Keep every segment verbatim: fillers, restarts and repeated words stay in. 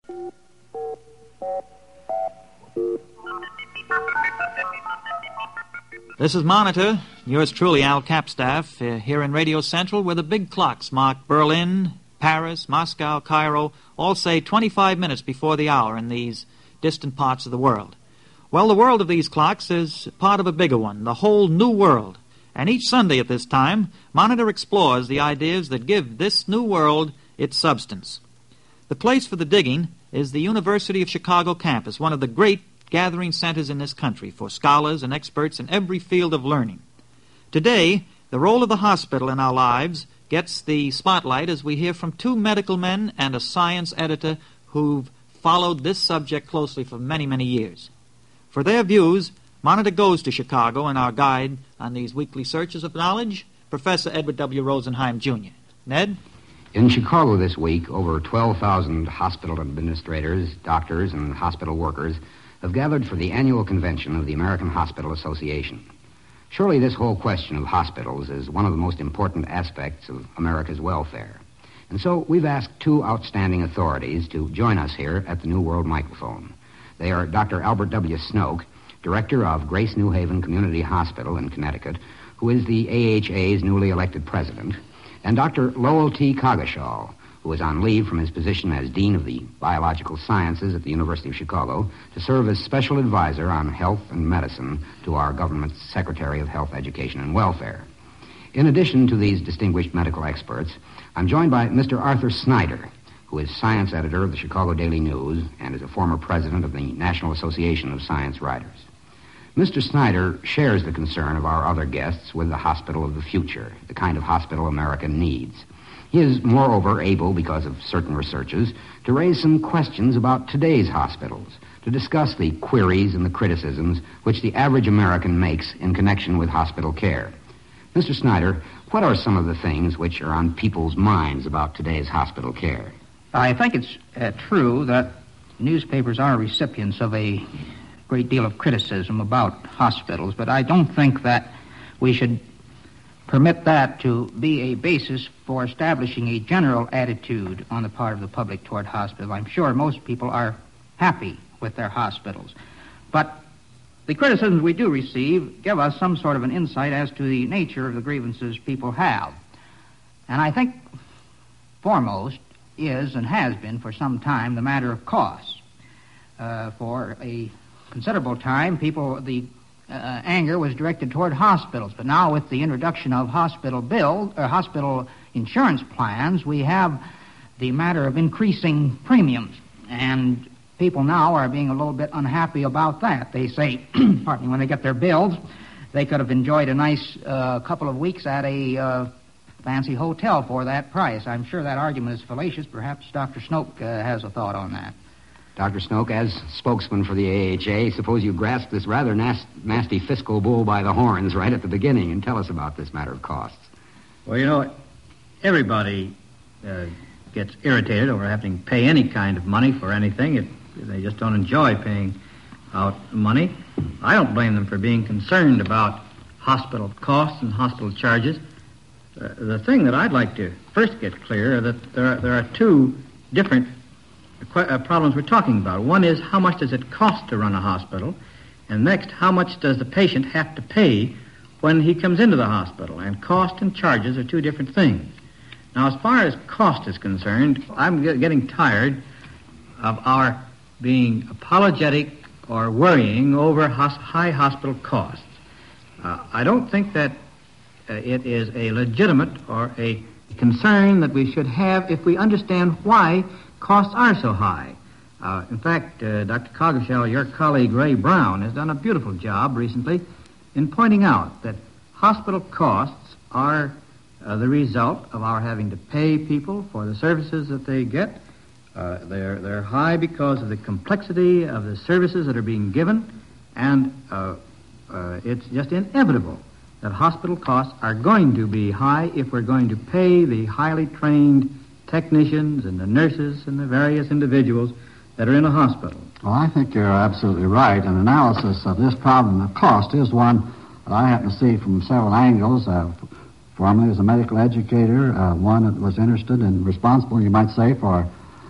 This is Monitor, yours truly, Al Capstaff, uh, here in Radio Central, where the big clocks mark Berlin, Paris, Moscow, Cairo, all say twenty-five minutes before the hour in these distant parts of the world. Well, the world of these clocks is part of a bigger one, the whole new world. And each Sunday at this time, Monitor explores the ideas that give this new world its substance. The place for the digging is the University of Chicago campus, one of the great gathering centers in this country for scholars and experts in every field of learning. Today, the role of the hospital in our lives gets the spotlight as we hear from two medical men and a science editor who've followed this subject closely for many, many years. For their views, Monitor goes to Chicago, and our guide on these weekly searches of knowledge, Professor Edward W. Rosenheim, Junior Ned? In Chicago this week, over twelve thousand hospital administrators, doctors, and hospital workers have gathered for the annual convention of the American Hospital Association. Surely this whole question of hospitals is one of the most important aspects of America's welfare. And so we've asked two outstanding authorities to join us here at the New World microphone. They are Doctor Albert W. Snoke, director of Grace New Haven Community Hospital in Connecticut, who is the A H A's newly elected president, and Doctor Lowell T. Coggeshall, who is on leave from his position as Dean of the Biological Sciences at the University of Chicago to serve as special advisor on health and medicine to our government's Secretary of Health, Education, and Welfare. In addition to these distinguished medical experts, I'm joined by Mister Arthur Snyder, who is science editor of the Chicago Daily News and is a former president of the National Association of Science Writers. Mister Snyder shares the concern of our other guests with the hospital of the future, the kind of hospital America needs. He is, moreover, able, because of certain researches, to raise some questions about today's hospitals, to discuss the queries and the criticisms which the average American makes in connection with hospital care. Mister Snyder, what are some of the things which are on people's minds about today's hospital care? I think it's uh, true that newspapers are recipients of a great deal of criticism about hospitals, but I don't think that we should permit that to be a basis for establishing a general attitude on the part of the public toward hospitals. I'm sure most people are happy with their hospitals. But the criticisms we do receive give us some sort of an insight as to the nature of the grievances people have. And I think foremost is and has been for some time the matter of costs. Uh, for a considerable time, people, the Uh, anger was directed toward hospitals, but now with the introduction of hospital bill or hospital insurance plans, we have the matter of increasing premiums, and people now are being a little bit unhappy about that. They say, pardon me, when they get their bills, they could have enjoyed a nice uh, couple of weeks at a uh, fancy hotel for that price. I'm sure that argument is fallacious. Perhaps Doctor Snoke uh, has a thought on that. Doctor Snoke, as spokesman for the A H A, suppose you grasp this rather nas- nasty fiscal bull by the horns right at the beginning and tell us about this matter of costs. Well, you know, everybody uh, gets irritated over having to pay any kind of money for anything. It, they just don't enjoy paying out money. I don't blame them for being concerned about hospital costs and hospital charges. Uh, the thing that I'd like to first get clear is that there are, there are two different Uh, problems we're talking about. One is how much does it cost to run a hospital, and next, how much does the patient have to pay when he comes into the hospital? And cost and charges are two different things. Now, as far as cost is concerned, I'm get- getting tired of our being apologetic or worrying over hos- high hospital costs. Uh, I don't think that uh, it is a legitimate or a concern that we should have if we understand why costs are so high. Uh, in fact, uh, Doctor Coggeshall, your colleague Ray Brown, has done a beautiful job recently in pointing out that hospital costs are uh, the result of our having to pay people for the services that they get. Uh, they're, they're high because of the complexity of the services that are being given, and uh, uh, it's just inevitable that hospital costs are going to be high if we're going to pay the highly trained technicians and the nurses and the various individuals that are in a hospital. Well, I think you're absolutely right. An analysis of this problem of cost is one that I happen to see from several angles. Uh, formerly as a medical educator, uh, one that was interested and responsible, you might say, for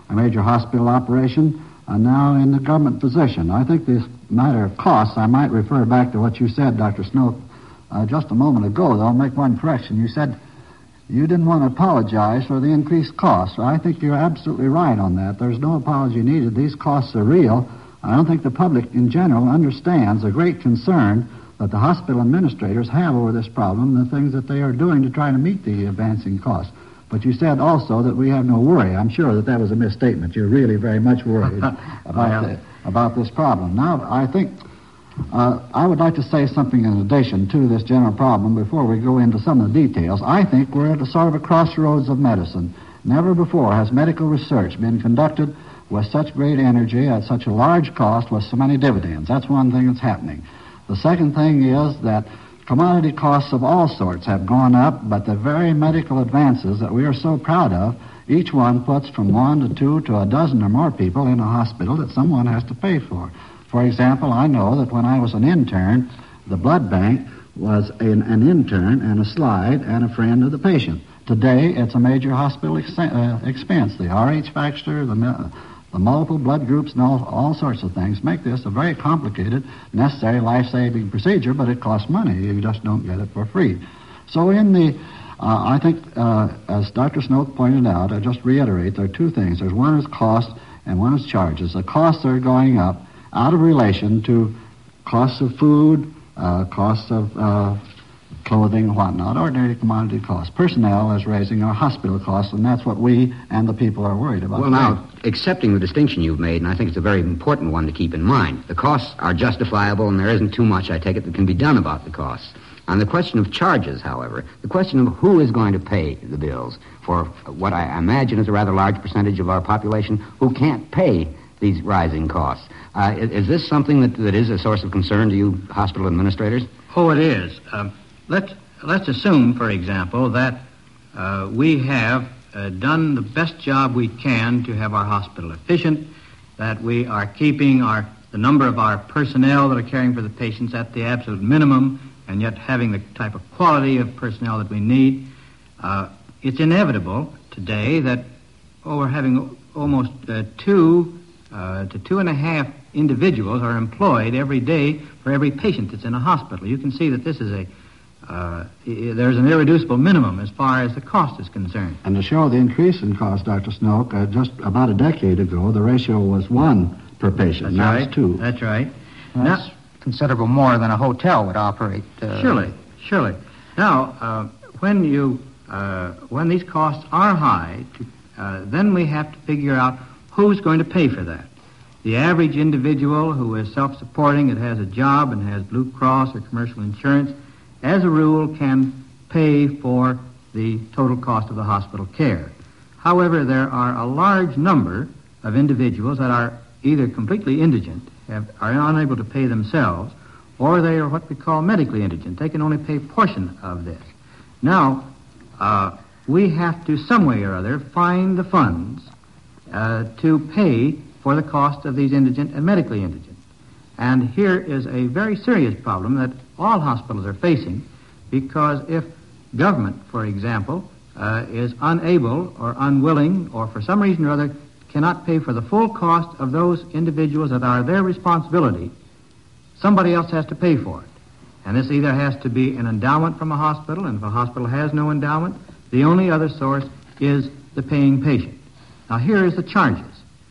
a major hospital operation, and now in the government position. I think this matter of costs, I might refer back to what you said, Doctor Snoke, uh, just a moment ago, though. I'll make one correction. You said you didn't want to apologize for the increased costs. I think you're absolutely right on that. There's no apology needed. These costs are real. I don't think the public in general understands the great concern that the hospital administrators have over this problem and the things that they are doing to try to meet the advancing costs. But you said also that we have no worry. I'm sure that that was a misstatement. You're really very much worried about, well. the, about this problem. Now, I think uh, I would like to say something in addition to this general problem before we go into some of the details. I think we're at a sort of a crossroads of medicine. Never before has medical research been conducted with such great energy at such a large cost with so many dividends. That's one thing that's happening. The second thing is that commodity costs of all sorts have gone up, but the very medical advances that we are so proud of, each one puts from one to two to a dozen or more people in a hospital that someone has to pay for. For example, I know that when I was an intern, the blood bank was an, an intern and a slide and a friend of the patient. Today, it's a major hospital ex- uh, expense. The R H factor, the... Uh, The multiple blood groups and all, all sorts of things make this a very complicated, necessary, life-saving procedure, but it costs money. You just don't get it for free. So in the, uh, I think, uh, as Doctor Snoke pointed out, I just reiterate, there are two things. There's one is cost and one is charges. The costs are going up out of relation to costs of food, uh, costs of uh, clothing and whatnot, ordinary commodity costs. Personnel is raising our hospital costs, and that's what we and the people are worried about. Well, now, accepting the distinction you've made, and I think it's a very important one to keep in mind, the costs are justifiable, and there isn't too much, I take it, that can be done about the costs. On the question of charges, however, the question of who is going to pay the bills for what I imagine is a rather large percentage of our population who can't pay these rising costs. Uh, is, is this something that, that is a source of concern to you hospital administrators? Oh, it is. Um, let's, let's assume, for example, that uh, we have uh, done the best job we can to have our hospital efficient, that we are keeping our the number of our personnel that are caring for the patients at the absolute minimum, and yet having the type of quality of personnel that we need. Uh, it's inevitable today that oh, we're having almost uh, two uh, to two and a half individuals are employed every day for every patient that's in a hospital. You can see that this is a uh, there's an irreducible minimum as far as the cost is concerned. And to show the increase in cost, Doctor Snoke, uh, just about a decade ago, the ratio was one per patient. That's now right. it's two. That's right. That's Now, considerable more than a hotel would operate. Uh, Surely, surely. Now, uh, when you uh, when these costs are high, to, uh, then we have to figure out who's going to pay for that. The average individual who is self-supporting, that has a job and has Blue Cross or commercial insurance, as a rule, can pay for the total cost of the hospital care. However, there are a large number of individuals that are either completely indigent, have, are unable to pay themselves, or they are what we call medically indigent. They can only pay a portion of this. Now, uh, we have to, some way or other, find the funds uh, to pay for the cost of these indigent and medically indigent. And here is a very serious problem that all hospitals are facing, because if government, for example, uh, is unable or unwilling or for some reason or other cannot pay for the full cost of those individuals that are their responsibility, somebody else has to pay for it. And this either has to be an endowment from a hospital, and if a hospital has no endowment, the only other source is the paying patient. Now, here is the charges.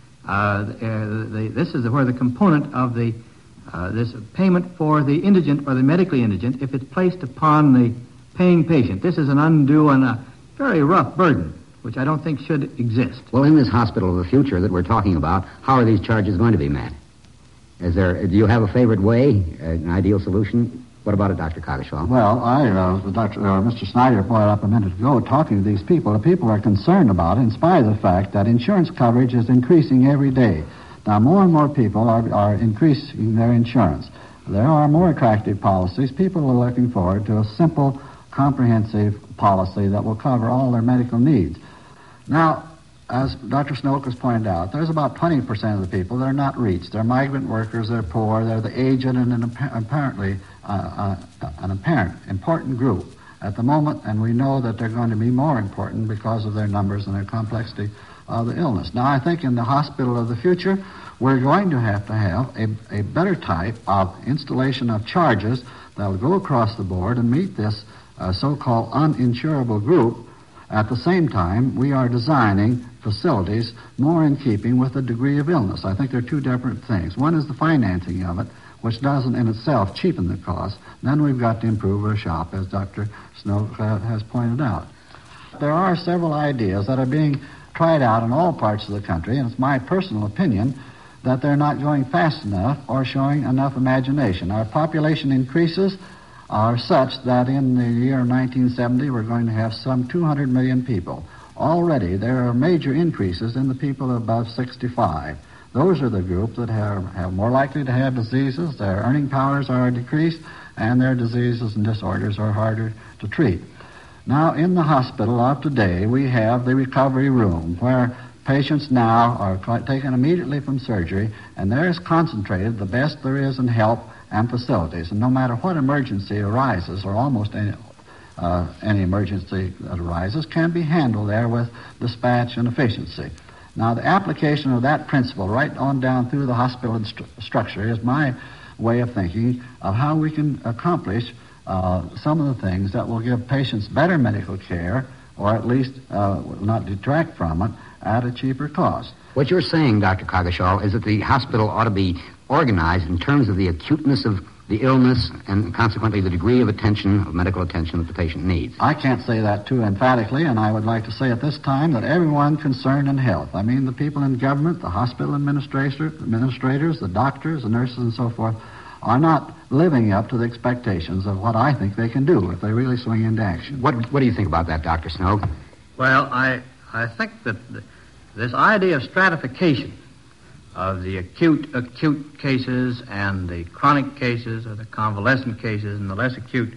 Uh, the, uh, the, this is where the component of the uh, this payment for the indigent or the medically indigent, if it's placed upon the paying patient, this is an undue and a very rough burden, which I don't think should exist. Well, in this hospital of the future that we're talking about, how are these charges going to be met? Is there? Do you have a favorite way, an ideal solution? What about it, Doctor Coggeshall? Well, I, uh, Doctor Uh, Mister Snyder pointed up a minute ago, talking to these people. The people are concerned about it, in spite of the fact that insurance coverage is increasing every day. Now, more and more people are, are increasing their insurance. There are more attractive policies. People are looking forward to a simple, comprehensive policy that will cover all their medical needs. Now, as Doctor Snoke has pointed out, there's about twenty percent of the people that are not reached. They're migrant workers, they're poor, they're the aged, and an appa- apparently uh, uh, an apparent important group at the moment, and we know that they're going to be more important because of their numbers and their complexity of the illness. Now, I think in the hospital of the future, we're going to have to have a, a better type of installation of charges that will go across the board and meet this uh, so-called uninsurable group. At the same time, we are designing facilities more in keeping with the degree of illness. I think there are two different things. One is the financing of it, which doesn't in itself cheapen the cost. Then we've got to improve our shop, as Doctor Snow uh, has pointed out. There are several ideas that are being tried out in all parts of the country, and it's my personal opinion that they're not going fast enough or showing enough imagination. Our population increases are such that in the year nineteen seventy we're going to have some two hundred million people. Already there are major increases in the people above sixty-five. Those are the group that have, have more likely to have diseases, their earning powers are decreased, and their diseases and disorders are harder to treat. Now, in the hospital of today, we have the recovery room where patients now are taken immediately from surgery, and there is concentrated the best there is in help and facilities. And no matter what emergency arises, or almost any, uh, any emergency that arises, can be handled there with dispatch and efficiency. Now, the application of that principle right on down through the hospital stru- structure is my way of thinking of how we can accomplish uh, some of the things that will give patients better medical care, or at least uh, will not detract from it, at a cheaper cost. What you're saying, Doctor Coggeshall, is that the hospital ought to be organized in terms of the acuteness of the illness and consequently the degree of attention, of medical attention that the patient needs. I can't say that too emphatically, and I would like to say at this time that everyone concerned in health, I mean the people in government, the hospital administrator, administrators, the doctors, the nurses, and so forth, are not living up to the expectations of what I think they can do if they really swing into action. What What do you think about that, Doctor Snow? Well, I I think that th- this idea of stratification of the acute acute cases and the chronic cases, or the convalescent cases and the less acute,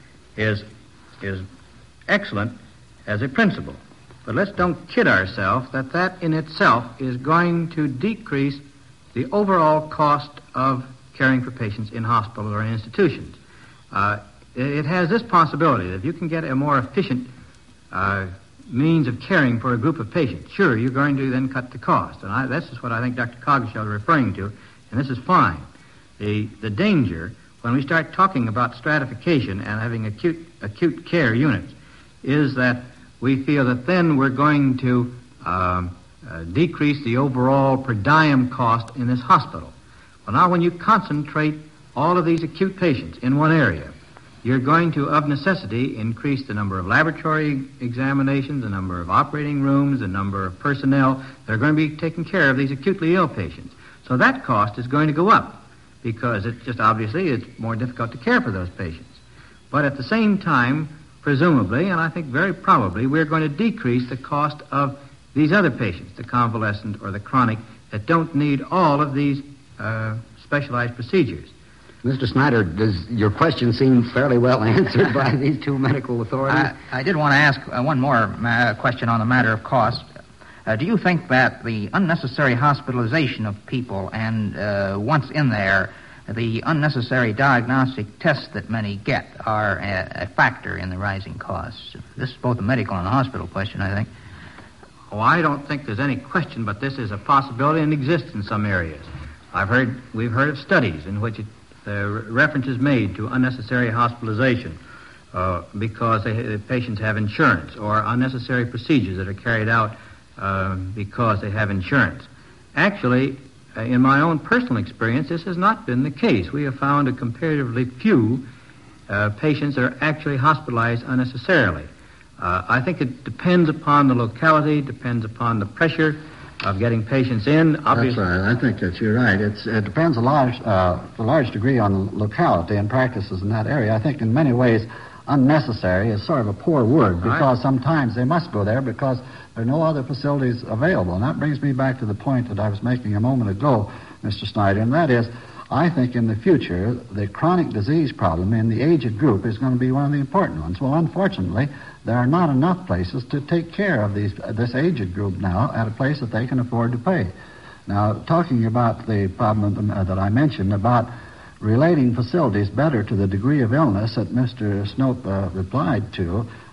is is excellent as a principle. But let's don't kid ourselves that that in itself is going to decrease the overall cost of caring for patients in hospitals or in institutions. Uh, it has this possibility that if you can get a more efficient uh, means of caring for a group of patients, sure, you're going to then cut the cost. And I, this is what I think Doctor Coggeshall is referring to, and this is fine. The the danger when we start talking about stratification and having acute acute care units is that we feel that then we're going to um, uh, decrease the overall per diem cost in this hospital. Well, now when you concentrate all of these acute patients in one area, you're going to, of necessity, increase the number of laboratory examinations, the number of operating rooms, the number of personnel that are going to be taking care of these acutely ill patients. So that cost is going to go up because it's just obviously it's more difficult to care for those patients. But at the same time, presumably, and I think very probably, we're going to decrease the cost of these other patients, the convalescent or the chronic, that don't need all of these uh, specialized procedures. Mister Snyder, does your question seem fairly well answered by these two medical authorities? I, I did want to ask uh, one more uh, question on the matter of cost. Uh, do you think that the unnecessary hospitalization of people and uh, once in there, the unnecessary diagnostic tests that many get are a, a factor in the rising costs? This is both a medical and a hospital question, I think. Oh, I don't think there's any question, but this is a possibility and exists in some areas. I've heard, we've heard of studies in which it, the reference is made to unnecessary hospitalization uh, because they, the patients have insurance, or unnecessary procedures that are carried out uh, because they have insurance. Actually, uh, in my own personal experience, this has not been the case. We have found a comparatively few uh, patients that are actually hospitalized unnecessarily. Uh, I think it depends upon the locality, depends upon the pressure of getting patients in. Obviously, that's right. I think that you're right. It's, it depends a large, uh, a large degree on the locality and practices in that area. I think in many ways unnecessary is sort of a poor word because right. sometimes they must go there because there are no other facilities available. And that brings me back to the point that I was making a moment ago, Mister Snyder, and that is I think in the future the chronic disease problem in the aged group is going to be one of the important ones. Well, unfortunately, there are not enough places to take care of these this aged group now at a place that they can afford to pay. Now, talking about the problem that I mentioned about relating facilities better to the degree of illness that Mister Snope uh, replied to,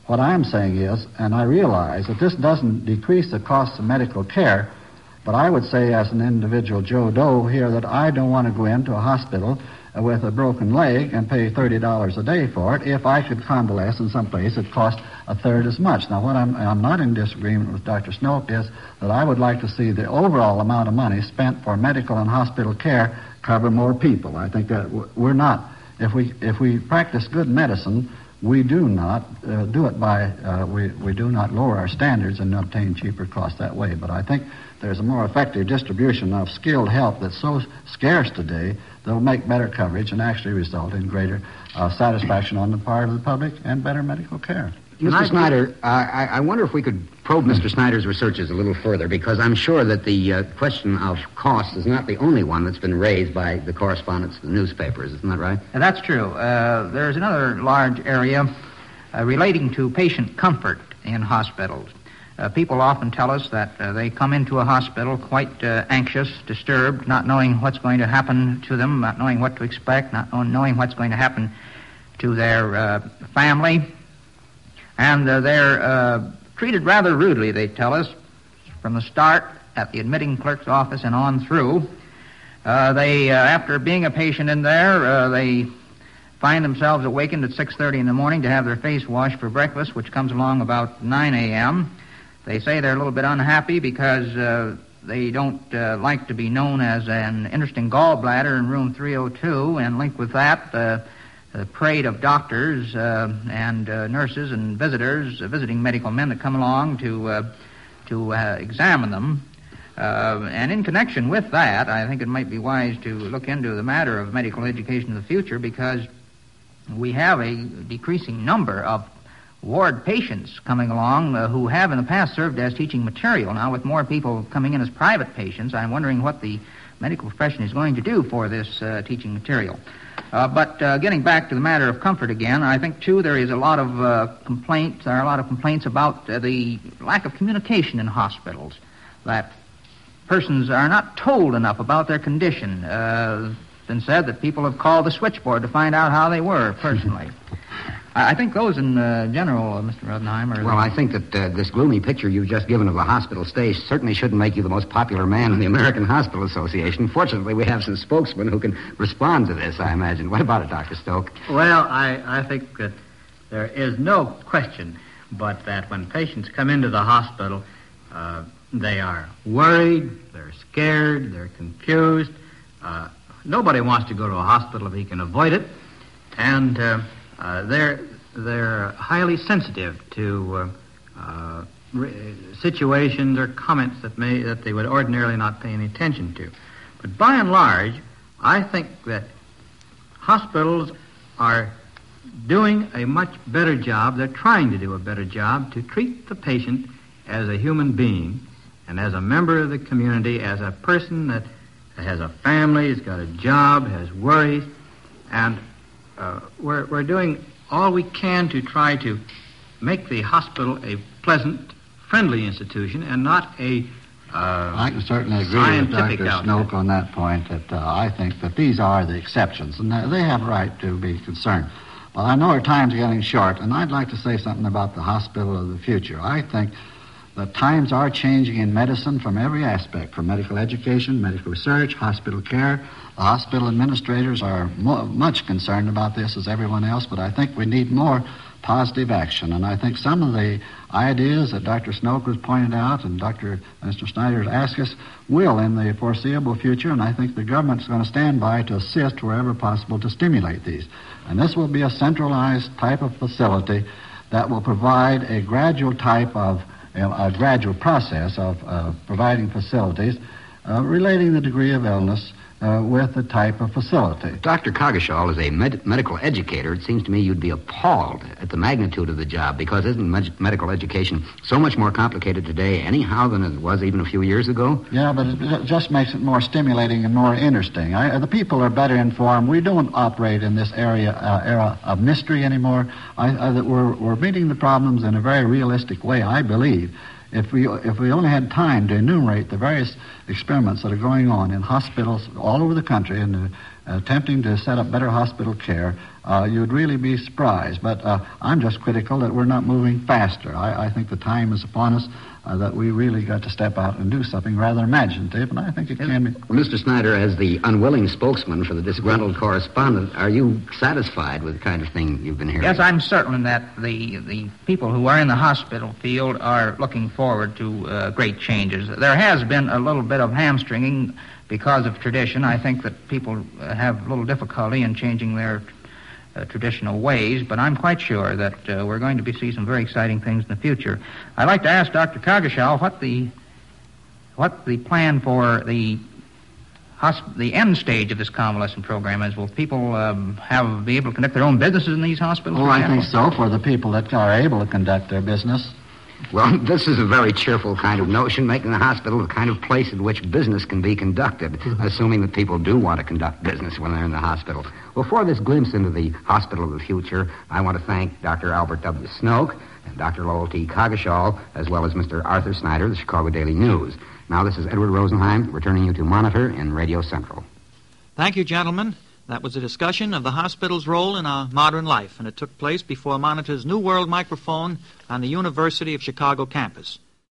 What I'm saying is, and I realize that this doesn't decrease the cost of medical care, but I would say as an individual Joe Doe here that I don't want to go into a hospital with a broken leg and pay thirty dollars a day for it if I could convalesce in some place that cost a third as much. Now, what I'm, I'm not in disagreement with Doctor Snoke is that I would like to see the overall amount of money spent for medical and hospital care cover more people. I think that we're not, if we if we practice good medicine, we do not uh, do it by, uh, we, we do not lower our standards and obtain cheaper costs that way. But I think there's a more effective distribution of skilled help that's so scarce today that will make better coverage and actually result in greater uh, satisfaction on the part of the public and better medical care. Mister Snyder, uh, I, I wonder if we could probe Mister Snyder's researches a little further, because I'm sure that the uh, question of cost is not the only one that's been raised by the correspondents of the newspapers. Isn't that right? Uh, that's true. Uh, there's another large area uh, relating to patient comfort in hospitals. Uh, people often tell us that uh, they come into a hospital quite uh, anxious, disturbed, not knowing what's going to happen to them, not knowing what to expect, not knowing what's going to happen to their uh, family. And uh, they're uh, treated rather rudely, they tell us, from the start at the admitting clerk's office and on through. Uh, they, uh, after being a patient in there, uh, they find themselves awakened at six thirty in the morning to have their face washed for breakfast, which comes along about nine a.m. They say they're a little bit unhappy because uh, they don't uh, like to be known as an interesting gallbladder in room three oh two, and linked with that, uh, the parade of doctors uh, and uh, nurses and visitors, uh, visiting medical men that come along to uh, to uh, examine them. Uh, and in connection with that, I think it might be wise to look into the matter of medical education in the future, because we have a decreasing number of ward patients coming along uh, who have in the past served as teaching material. Now, with more people coming in as private patients, I'm wondering what the medical profession is going to do for this uh, teaching material. Uh, but uh, getting back to the matter of comfort again, I think, too, there is a lot of uh, complaints, there are a lot of complaints about uh, the lack of communication in hospitals, that persons are not told enough about their condition. Uh, it's been said that people have called the switchboard to find out how they were personally. I think those in uh, general, uh, Mister Rodenheim, are... Well, I think that uh, this gloomy picture you've just given of the hospital stay certainly shouldn't make you the most popular man in the American Hospital Association. Fortunately, we have some spokesmen who can respond to this, I imagine. What about it, Doctor Stoke? Well, I, I think that there is no question but that when patients come into the hospital, uh, they are worried, they're scared, they're confused. Uh, nobody wants to go to a hospital if he can avoid it. And... Uh, Uh, they're they're highly sensitive to uh, uh, re- situations or comments that may that they would ordinarily not pay any attention to. But by and large, I think that hospitals are doing a much better job. They're trying to do a better job to treat the patient as a human being and as a member of the community, as a person that has a family, has got a job, has worries, and Uh, we're, we're doing all we can to try to make the hospital a pleasant, friendly institution and not a uh, I can certainly agree with Doctor Snoke on that point, that uh, I think that these are the exceptions, and they have a right to be concerned. But I know our time's getting short, and I'd like to say something about the hospital of the future. I think that times are changing in medicine from every aspect, from medical education, medical research, hospital care. The hospital administrators are mo- much concerned about this as everyone else, but I think we need more positive action. And I think some of the ideas that Doctor Snoke has pointed out and Doctor Mister Snyder has asked us will in the foreseeable future, and I think the government is going to stand by to assist wherever possible to stimulate these. And this will be a centralized type of facility that will provide a gradual type of a gradual process of uh, providing facilities uh, relating the degree of illness uh, with the type of facility. Doctor Coggeshall, as a med- medical educator, it seems to me you'd be appalled at the magnitude of the job, because isn't med- medical education so much more complicated today anyhow than it was even a few years ago? Yeah, but it just makes it more stimulating and more interesting. I, the people are better informed. We don't operate in this area uh, era of mystery anymore. I, I, we're, we're meeting the problems in a very realistic way, I believe. if we if we only had time to enumerate the various experiments that are going on in hospitals all over the country and uh, attempting to set up better hospital care, uh, you'd really be surprised. But uh, I'm just critical that we're not moving faster. I, I think the time is upon us uh, that we really got to step out and do something rather imaginative, and I think it can be. Well, Mister Snyder, as the unwilling spokesman for the disgruntled correspondent, are you satisfied with the kind of thing you've been hearing? Yes, I'm certain that the the people who are in the hospital field are looking forward to uh, great changes. There has been a little bit of hamstringing because of tradition. I think that people uh, have a little difficulty in changing their uh, traditional ways, but I'm quite sure that uh, we're going to be see some very exciting things in the future. I'd like to ask Doctor Coggeshall what the what the plan for the hosp- the end stage of this convalescent program is. Will people um, have be able to conduct their own businesses in these hospitals? Oh, I think so, for the people that are able to conduct their business. Well, this is a very cheerful kind of notion, making the hospital the kind of place in which business can be conducted, mm-hmm. assuming that people do want to conduct business when they're in the hospital. Well, for this glimpse into the hospital of the future, I want to thank Doctor Albert W. Snoke and Doctor Lowell T. Coggeshall, as well as Mister Arthur Snyder of the Chicago Daily News. Now, this is Edward Rosenheim, returning you to Monitor in Radio Central. Thank you, gentlemen. That was a discussion of the hospital's role in our modern life, and it took place before Monitor's New World microphone on the University of Chicago campus.